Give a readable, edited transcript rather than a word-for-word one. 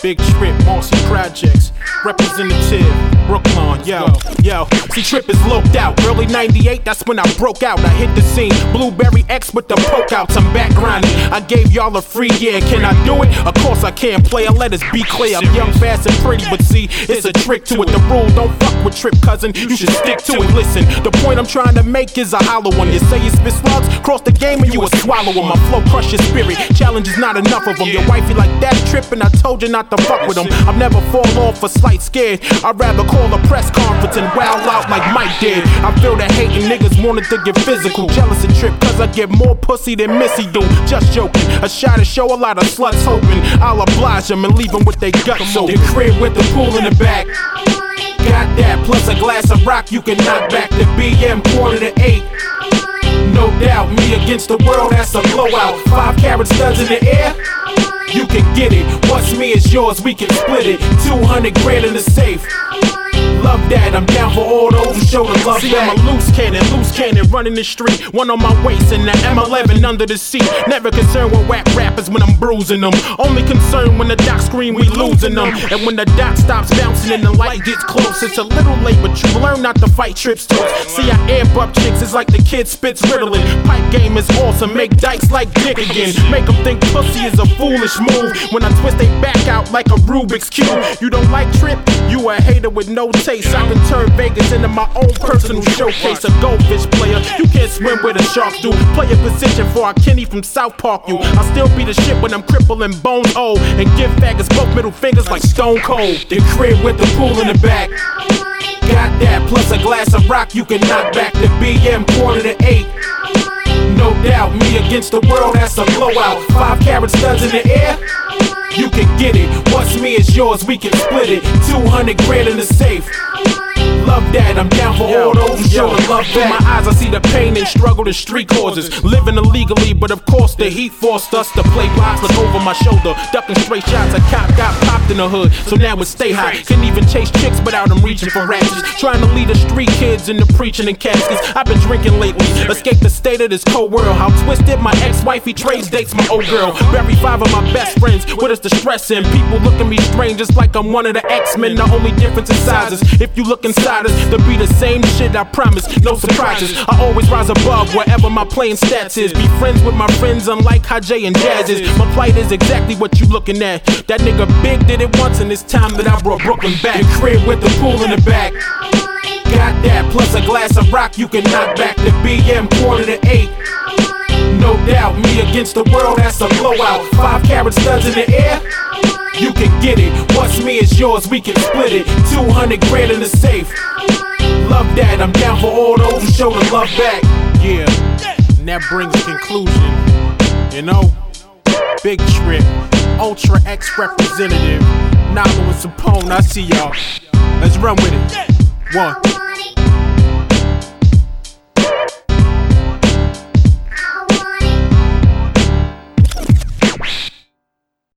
Big Trip, Marcy Projects, representative, Brooklyn, yo. See, Trip is loped out. Early 98, that's when I broke out. I hit the scene, Blueberry X with the poke outs. I'm back grinding. I gave y'all a free year. Can I do it? Of course I can. Player, let us be clear. I'm young, fast, and pretty, but see, it's a trick to it. The rule, don't fuck with Trip, cousin. You should stick to it. Listen, the point I'm trying to make is a hollow one. You say you spit slugs, cross the game and you will swallow them. My flow crush your spirit. Challenge is not enough of them. Your wifey like that Trip, and I told you not to fuck with them. I've never fall off a slight scared. I'd rather call a press conference and wow out like Mike did. I feel that hating niggas wanted to get physical. Jealous of Trip, cause I get more pussy than Missy do. Just joking. A shot to show a lot of sluts hoping I'll oblige them and leave them with their guts open. The crib with the pool in the back. Got that, plus a glass of rock you can knock back. The BM 7:45. No doubt, me against the world, that's a blowout. 5 carat studs in the air, you can get it. What's me is yours, we can split it. 200 grand in the safe. Love that, I'm down for all those who show the love. See, I'm a loose cannon running the street. One on my waist and the M11 under the seat. Never concerned with whack rappers when I'm bruising them. Only concerned when the doc scream we losing them. And when the dot stops bouncing and the light gets close, it's a little late, but you learn not to fight Trip's toes. See, I amp up chicks, it's like the kid spits Ritalin. Pipe game is awesome, make dykes like dick again. Make them think pussy is a foolish move. When I twist they back out like a Rubik's Cube. You don't like Trip? You a hater with no taste. I can turn Vegas into my own personal showcase. A goldfish player, you can't swim where the sharks do. Play a position for our Kenny from South Park, you. I'll still be the shit when I'm crippling bones old. And give faggots both middle fingers like Stone Cold. The crib with the pool in the back. Got that, plus a glass of rock you can knock back. The BM 7:45. No doubt, me against the world, that's a blowout. 5 carat studs in the air, you can get it. What's me is yours, we can split it. 200 grand in the safe. Love that, I'm down for all those who show the love back. In my eyes I see the pain and struggle the street causes. Living illegally, but of course the heat forced us to play box. Look over my shoulder, ducking straight shots. A cop got popped in the hood, so now it's stay high. Couldn't even chase chicks without them reaching for ratchets. Trying to lead the street kids into preaching in caskets. I've been drinking lately, escape the state of this cold world. How twisted my ex-wife, he trades dates my old girl. Bury 5 of my best friends, what is the stress in? People look at me strange just like I'm one of the X-Men. The only difference is sizes. If you look inside us, to be the same shit, I promise, no surprises. I always rise above wherever my playing stats is. Be friends with my friends, unlike how Jay and Jazz is. My plight is exactly what you looking at. That nigga Big did it once, and it's time that I brought Brooklyn back. The crib with the pool in the back. Got that, plus a glass of rock you can knock back. The BM 7:45. No doubt, me against the world, that's a blowout. 5 carat studs in the air, you can get it. What's me is yours, we can split it. 200 grand in the safe. Love that, I'm down for all those who show the love back. Yeah, and that brings a conclusion. You know, Big Trip, Ultra X representative, Nalo and Sapone, I see y'all. Let's run with it. 1